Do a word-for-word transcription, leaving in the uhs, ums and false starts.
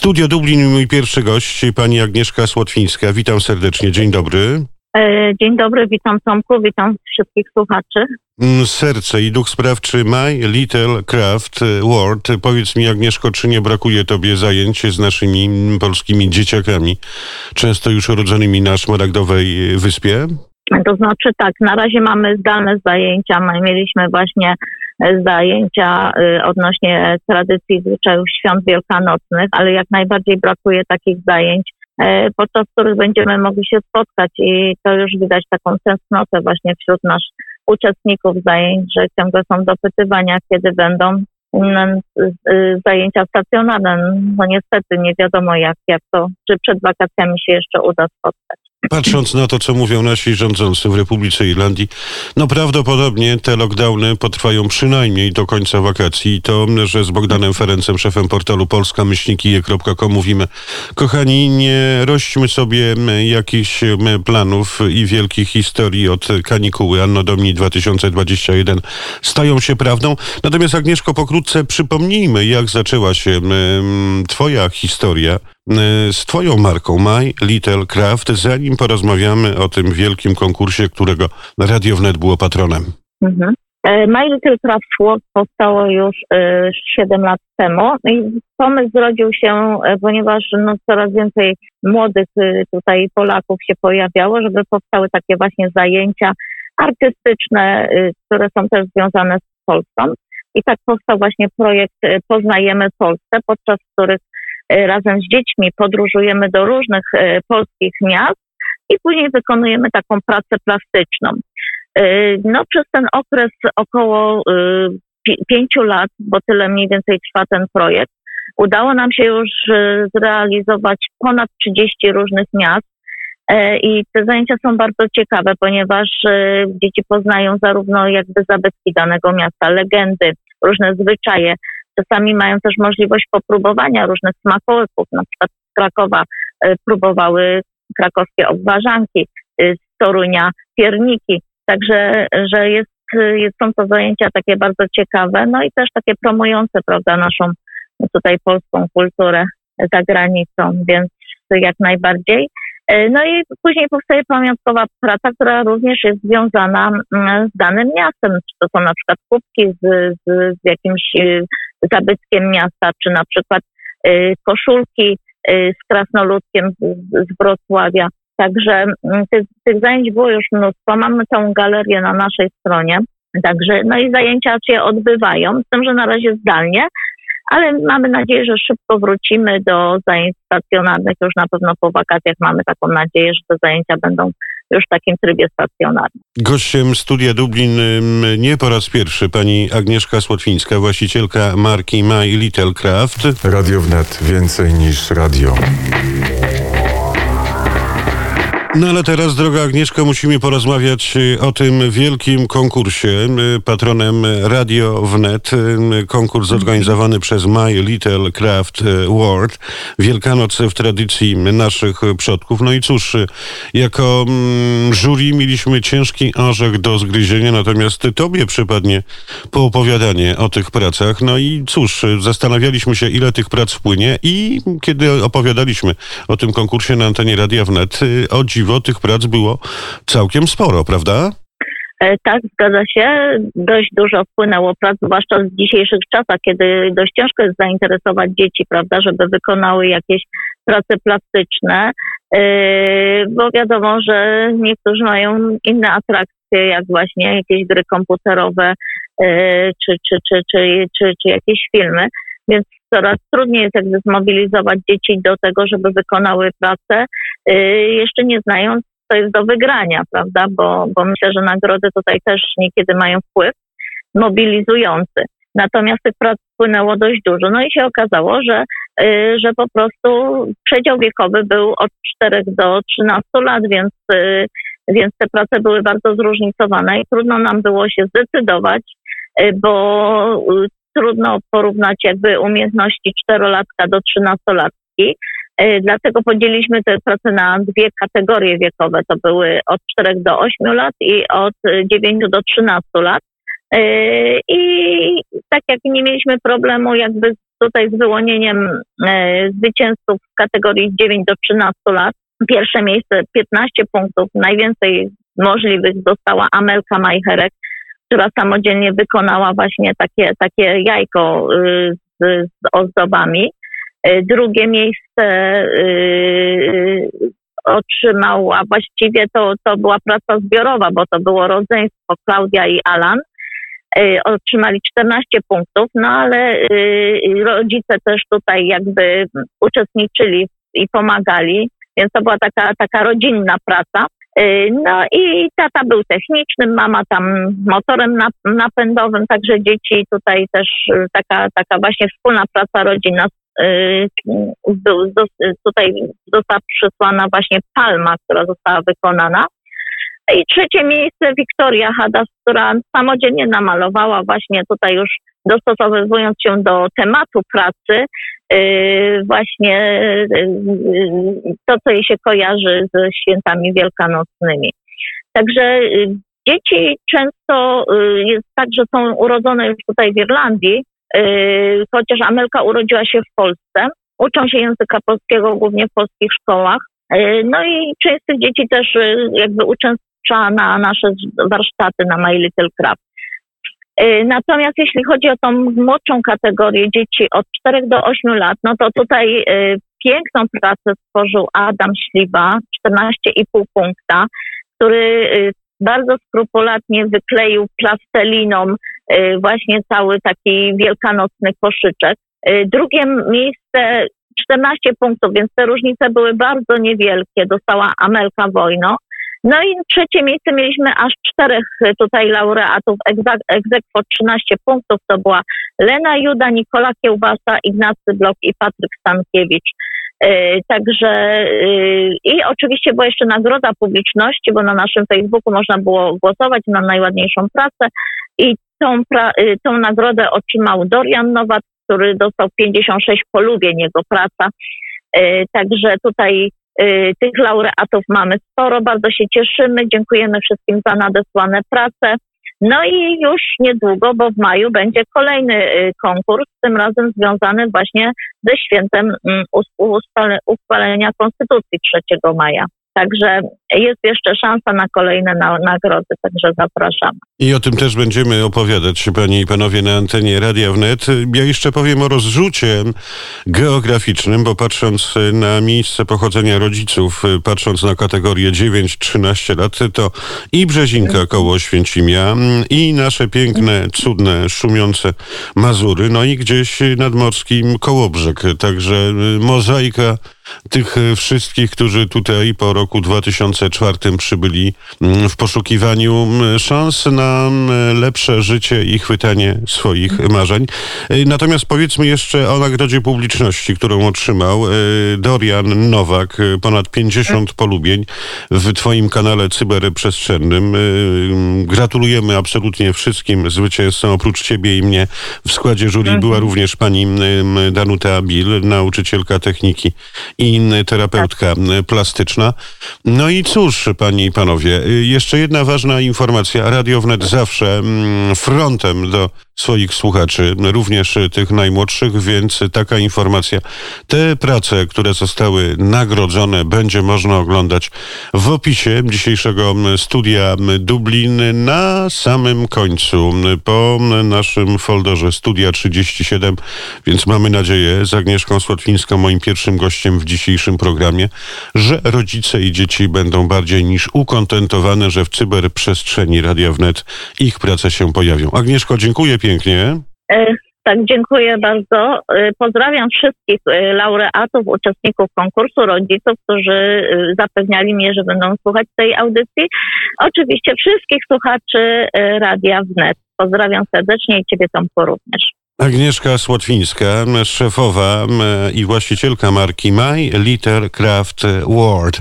Studio Dublin, mój pierwszy gość, pani Agnieszka Słotwińska. Witam serdecznie, dzień dobry. Dzień dobry, witam Tomku, witam wszystkich słuchaczy. Serce i duch sprawczy My Little Craft World. Powiedz mi, Agnieszko, czy nie brakuje tobie zajęć z naszymi polskimi dzieciakami, często już urodzonymi na Szmaragdowej Wyspie? To znaczy tak, na razie mamy zdalne zajęcia, my mieliśmy właśnie zajęcia odnośnie tradycji zwyczajów świąt wielkanocnych, ale jak najbardziej brakuje takich zajęć, podczas których będziemy mogli się spotkać i to już widać taką tęsknotę właśnie wśród naszych uczestników zajęć, że ciągle są dopytywania, kiedy będą zajęcia stacjonarne. No niestety nie wiadomo jak, jak to, czy przed wakacjami się jeszcze uda spotkać. Patrząc na to, co mówią nasi rządzący w Republice Irlandii, no prawdopodobnie te lockdowny potrwają przynajmniej do końca wakacji. I to, że z Bogdanem Ferencem, szefem portalu polska myślnik i e kropka com mówimy, kochani, nie rośćmy sobie jakichś planów i wielkich historii od kanikuły Anno Domini dwa tysiące dwudziesty pierwszy stają się prawdą. Natomiast Agnieszko, pokrótce przypomnijmy, jak zaczęła się twoja historia z twoją marką My Little Craft, zanim porozmawiamy o tym wielkim konkursie, którego Radio Wnet było patronem. Mhm. My Little Craft World powstało już y, siedem lat temu i pomysł zrodził się, ponieważ no, coraz więcej młodych y, tutaj Polaków się pojawiało, żeby powstały takie właśnie zajęcia artystyczne, y, które są też związane z Polską. I tak powstał właśnie projekt y, Poznajemy Polskę, podczas których razem z dziećmi podróżujemy do różnych e, polskich miast i później wykonujemy taką pracę plastyczną. E, no przez ten okres około e, pi- pięciu lat, bo tyle mniej więcej trwa ten projekt, udało nam się już e, zrealizować ponad trzydzieści różnych miast e, i te zajęcia są bardzo ciekawe, ponieważ e, dzieci poznają zarówno jakby zabytki danego miasta, legendy, różne zwyczaje. Czasami mają też możliwość popróbowania różnych smakołyków. Na przykład z Krakowa y, próbowały krakowskie obwarzanki, y, z Torunia pierniki. Także że jest, y, są to zajęcia takie bardzo ciekawe, no i też takie promujące, prawda, naszą tutaj polską kulturę za granicą, więc jak najbardziej. Y, no i później powstaje pamiątkowa praca, która również jest związana y, z danym miastem. Czy to są na przykład kubki z, z, z jakimś y, zabytkiem miasta, czy na przykład y, koszulki y, z krasnoludkiem z, z Wrocławia. Także y, tych, tych zajęć było już mnóstwo. Mamy tą galerię na naszej stronie. Także, no i zajęcia się odbywają, z tym, że na razie zdalnie, ale mamy nadzieję, że szybko wrócimy do zajęć stacjonarnych. Już na pewno po wakacjach mamy taką nadzieję, że te zajęcia będą już w takim trybie stacjonarnym. Gościem Studia Dublin nie po raz pierwszy pani Agnieszka Słotwińska, właścicielka marki My Little Craft. Radio Wnet, więcej niż radio. No ale teraz, droga Agnieszko, musimy porozmawiać o tym wielkim konkursie. Patronem Radio Wnet, konkurs zorganizowany przez My Little Craft World. Wielkanoc w tradycji naszych przodków. No i cóż, jako jury mieliśmy ciężki orzech do zgryzienia, natomiast tobie przypadnie poopowiadanie o tych pracach. No i cóż, zastanawialiśmy się, ile tych prac wpłynie i kiedy opowiadaliśmy o tym konkursie na antenie Radia Wnet, o dziwo tych prac było całkiem sporo, prawda? E, tak, zgadza się. Dość dużo wpłynęło prac, zwłaszcza w dzisiejszych czasach, kiedy dość ciężko jest zainteresować dzieci, prawda, żeby wykonały jakieś prace plastyczne, e, bo wiadomo, że niektórzy mają inne atrakcje, jak właśnie jakieś gry komputerowe, e, czy, czy, czy, czy, czy, czy jakieś filmy, więc coraz trudniej jest jakby zmobilizować dzieci do tego, żeby wykonały pracę, yy, jeszcze nie znając, co jest do wygrania, prawda, bo, bo myślę, że nagrody tutaj też niekiedy mają wpływ mobilizujący. Natomiast tych prac wpłynęło dość dużo. No i się okazało, że, yy, że po prostu przedział wiekowy był od czterech do trzynastu lat, więc, yy, więc te prace były bardzo zróżnicowane i trudno nam było się zdecydować, yy, bo yy, trudno porównać jakby umiejętności czterolatka do trzynastolatki. Dlatego podzieliliśmy te prace na dwie kategorie wiekowe. To były od czterech do ośmiu lat i od dziewięciu do trzynastu lat. I tak jak nie mieliśmy problemu jakby tutaj z wyłonieniem e, zwycięzców w kategorii dziewięć do trzynastu lat. Pierwsze miejsce piętnaście punktów, najwięcej możliwych dostała Amelka Majcherek, która samodzielnie wykonała właśnie takie, takie jajko y, z, z ozdobami. Y, drugie miejsce y, otrzymała, właściwie to, to była praca zbiorowa, bo to było rodzeństwo Klaudia i Alan. Y, otrzymali czternaście punktów, no ale y, rodzice też tutaj jakby uczestniczyli i pomagali, więc to była taka, taka rodzinna praca. No i tata był technicznym, mama tam motorem napędowym, także dzieci tutaj też taka, taka właśnie wspólna praca rodzina. Tutaj została przysłana właśnie palma, która została wykonana. I trzecie miejsce Wiktoria Hadas, która samodzielnie namalowała właśnie tutaj już dostosowując się do tematu pracy, właśnie to, co jej się kojarzy ze świętami wielkanocnymi. Także dzieci często jest tak, że są urodzone już tutaj w Irlandii, chociaż Amelka urodziła się w Polsce. Uczą się języka polskiego głównie w polskich szkołach. No i część z tych dzieci też jakby uczęszcza na nasze warsztaty na My Little Craft. Natomiast jeśli chodzi o tą młodszą kategorię dzieci od czterech do ośmiu lat, no to tutaj y, piękną pracę stworzył Adam Śliwa, czternaście i pół punkta, który y, bardzo skrupulatnie wykleił plasteliną y, właśnie cały taki wielkanocny koszyczek. Y, drugie miejsce czternaście punktów, więc te różnice były bardzo niewielkie, dostała Amelka Wojno. No i trzecie miejsce mieliśmy aż czterech tutaj laureatów, egzekwo trzynaście punktów, to była Lena Juda, Nikola Kiełbasa, Ignacy Blok i Patryk Stankiewicz. Yy, także yy, i oczywiście była jeszcze nagroda publiczności, bo na naszym Facebooku można było głosować na najładniejszą pracę i tą, pra, yy, tą nagrodę otrzymał Dorian Nowak, który dostał pięćdziesiąt sześć polubień jego praca. Yy, także tutaj tych laureatów mamy sporo, bardzo się cieszymy, dziękujemy wszystkim za nadesłane prace. No i już niedługo, bo w maju będzie kolejny konkurs, tym razem związany właśnie ze świętem uchwalenia Konstytucji trzeciego maja. Także jest jeszcze szansa na kolejne na, nagrody, także zapraszamy. I o tym też będziemy opowiadać, panie i panowie, na antenie Radia Wnet. Ja jeszcze powiem o rozrzucie geograficznym, bo patrząc na miejsce pochodzenia rodziców, patrząc na kategorię dziewięć trzynaście lat, to i Brzezinka koło Oświęcimia, i nasze piękne, cudne, szumiące Mazury, no i gdzieś nadmorski Kołobrzeg. Także mozaika tych wszystkich, którzy tutaj po roku dwa tysiące czwartym przybyli w poszukiwaniu szans na lepsze życie i chwytanie swoich marzeń. Natomiast powiedzmy jeszcze o nagrodzie publiczności, którą otrzymał Dorian Nowak, ponad pięćdziesiąt polubień w twoim kanale cyberprzestrzennym. Gratulujemy absolutnie wszystkim zwycięzcom, oprócz ciebie i mnie. W składzie jury była również pani Danuta Bil, nauczycielka techniki i terapeutka plastyczna. No i cóż, panie i panowie, jeszcze jedna ważna informacja. Radio Wnet zawsze frontem do swoich słuchaczy, również tych najmłodszych, więc taka informacja. Te prace, które zostały nagrodzone, będzie można oglądać w opisie dzisiejszego studia Dublin na samym końcu, po naszym folderze Studia trzydzieści siedem, więc mamy nadzieję z Agnieszką Słotwińską, moim pierwszym gościem w dzisiejszym programie, że rodzice i dzieci będą bardziej niż ukontentowane, że w cyberprzestrzeni Radia Wnet ich prace się pojawią. Agnieszko, dziękuję pięknie. Tak, dziękuję bardzo. Pozdrawiam wszystkich laureatów, uczestników konkursu, rodziców, którzy zapewniali mnie, że będą słuchać tej audycji. Oczywiście wszystkich słuchaczy Radia Wnet. Pozdrawiam serdecznie i ciebie, Tomku, również. Agnieszka Słotwińska, szefowa i właścicielka marki My Little Craft World.